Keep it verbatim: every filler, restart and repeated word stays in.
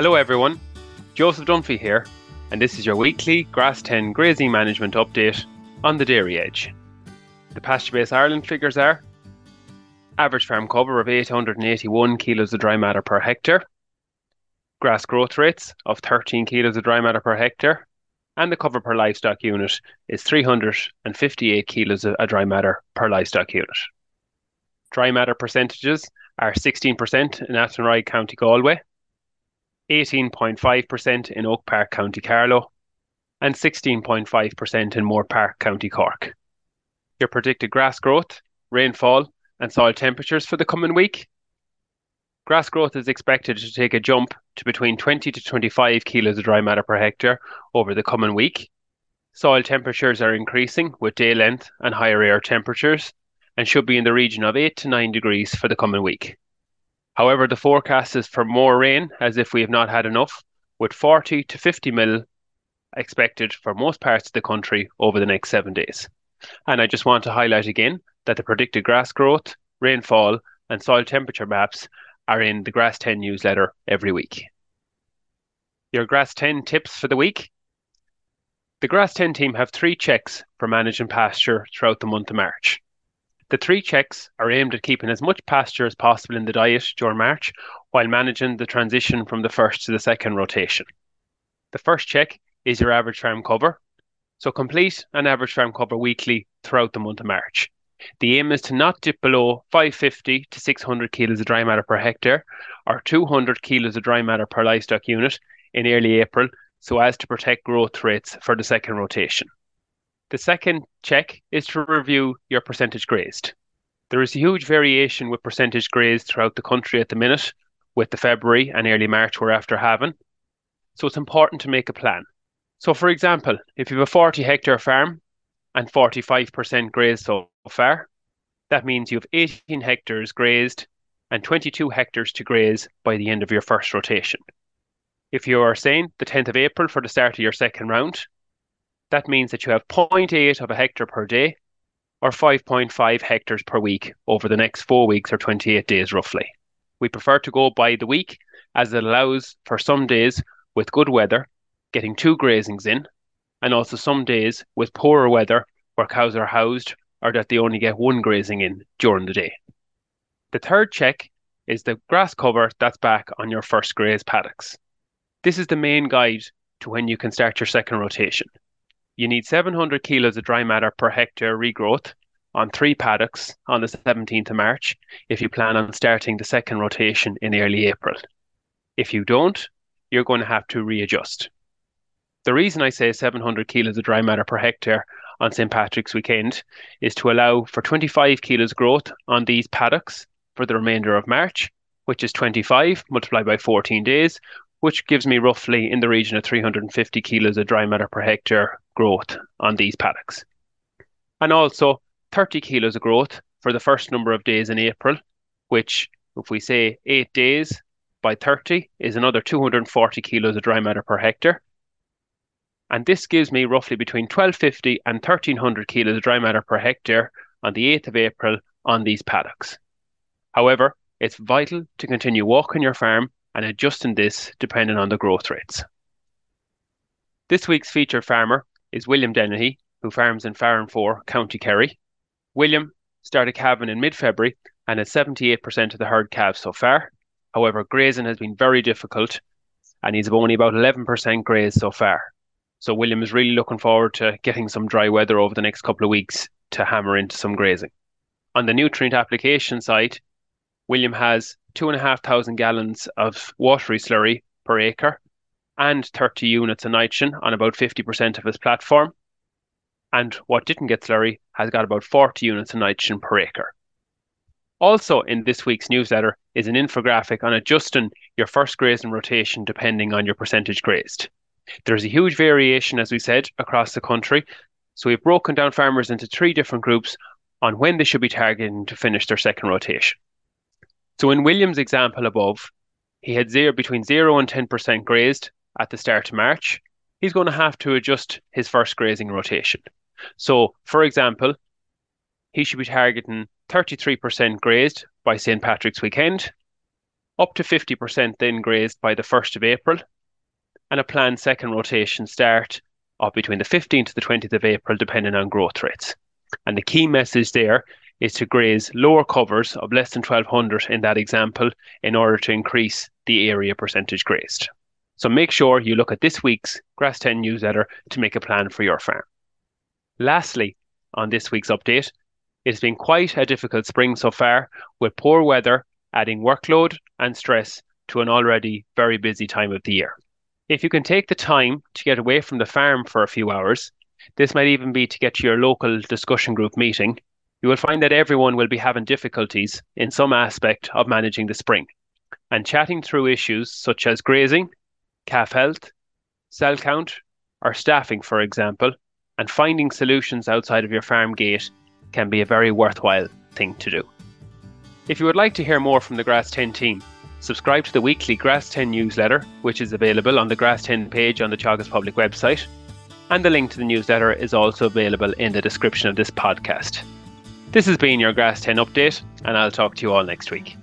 Hello everyone, Joseph Dunphy here, and this is your weekly Grass ten grazing management update on the Dairy Edge. The Pasture Base Ireland figures are average farm cover of eight hundred eighty-one kilos of dry matter per hectare, grass growth rates of thirteen kilos of dry matter per hectare, and the cover per livestock unit is three hundred fifty-eight kilos of dry matter per livestock unit. Dry matter percentages are sixteen percent in Athenry, County Galway, eighteen point five percent in Oak Park, County Carlow, and sixteen point five percent in Moore Park, County Cork. Your predicted grass growth, rainfall, and soil temperatures for the coming week. Grass growth is expected to take a jump to between twenty to twenty-five kilos of dry matter per hectare over the coming week. Soil temperatures are increasing with day length and higher air temperatures and should be in the region of eight to nine degrees for the coming week. However, the forecast is for more rain as if we have not had enough, with forty to fifty mil expected for most parts of the country over the next seven days. And I just want to highlight again that the predicted grass growth, rainfall, and soil temperature maps are in the Grass ten newsletter every week. Your Grass ten tips for the week. The Grass ten team have three checks for managing pasture throughout the month of March. The three checks are aimed at keeping as much pasture as possible in the diet during March while managing the transition from the first to the second rotation. The first check is your average farm cover. So complete an average farm cover weekly throughout the month of March. The aim is to not dip below five hundred fifty to six hundred kilos of dry matter per hectare or two hundred kilos of dry matter per livestock unit in early April so as to protect growth rates for the second rotation. The second check is to review your percentage grazed. There is a huge variation with percentage grazed throughout the country at the minute with the February and early March we're after having. So it's important to make a plan. So for example, if you have a forty hectare farm and forty-five percent grazed so far, that means you have eighteen hectares grazed and twenty-two hectares to graze by the end of your first rotation. If you are saying the tenth of April for the start of your second round, that means that you have zero point eight of a hectare per day or five point five hectares per week over the next four weeks or twenty-eight days roughly. We prefer to go by the week as it allows for some days with good weather getting two grazings in and also some days with poorer weather where cows are housed or that they only get one grazing in during the day. The third check is the grass cover that's back on your first graze paddocks. This is the main guide to when you can start your second rotation. You need seven hundred kilos of dry matter per hectare regrowth on three paddocks on the seventeenth of March if you plan on starting the second rotation in early April. If you don't, you're going to have to readjust. The reason I say seven hundred kilos of dry matter per hectare on Saint Patrick's weekend is to allow for twenty-five kilos growth on these paddocks for the remainder of March, which is twenty-five multiplied by fourteen days, which gives me roughly in the region of three hundred fifty kilos of dry matter per hectare growth on these paddocks. And also thirty kilos of growth for the first number of days in April, which if we say eight days by thirty is another two hundred forty kilos of dry matter per hectare. And this gives me roughly between twelve fifty and thirteen hundred kilos of dry matter per hectare on the eighth of April on these paddocks. However, it's vital to continue walking your farm and adjusting this depending on the growth rates. This week's featured farmer is William Dennehy, who farms in Farranfore, County Kerry. William started calving in mid-February and has seventy-eight percent of the herd calves so far. However, grazing has been very difficult and he's only about eleven percent grazed so far. So William is really looking forward to getting some dry weather over the next couple of weeks to hammer into some grazing. On the nutrient application side, William has two and a half thousand gallons of watery slurry per acre and thirty units of nitrogen on about fifty percent of his platform. And what didn't get slurry has got about forty units of nitrogen per acre. Also in this week's newsletter is an infographic on adjusting your first grazing rotation depending on your percentage grazed. There's a huge variation, as we said, across the country. So we've broken down farmers into three different groups on when they should be targeting to finish their second rotation. So in William's example above, he had zero between zero and ten percent grazed at the start of March. He's going to have to adjust his first grazing rotation. So, for example, he should be targeting thirty-three percent grazed by Saint Patrick's weekend, up to fifty percent then grazed by the first of April, and a planned second rotation start up between the fifteenth to the twentieth of April, depending on growth rates. And the key message there is to graze lower covers of less than twelve hundred in that example in order to increase the area percentage grazed. So make sure you look at this week's Grass ten newsletter to make a plan for your farm. Lastly, on this week's update, it's been quite a difficult spring so far, with poor weather adding workload and stress to an already very busy time of the year. If you can take the time to get away from the farm for a few hours, this might even be to get to your local discussion group meeting, you will find that everyone will be having difficulties in some aspect of managing the spring, and chatting through issues such as grazing, calf health, cell count, or staffing, for example, and finding solutions outside of your farm gate can be a very worthwhile thing to do. If you would like to hear more from the Grass ten team, subscribe to the weekly Grass ten newsletter, which is available on the Grass ten page on the Teagasc Public website, and the link to the newsletter is also available in the description of this podcast. This has been your Grass ten update, and I'll talk to you all next week.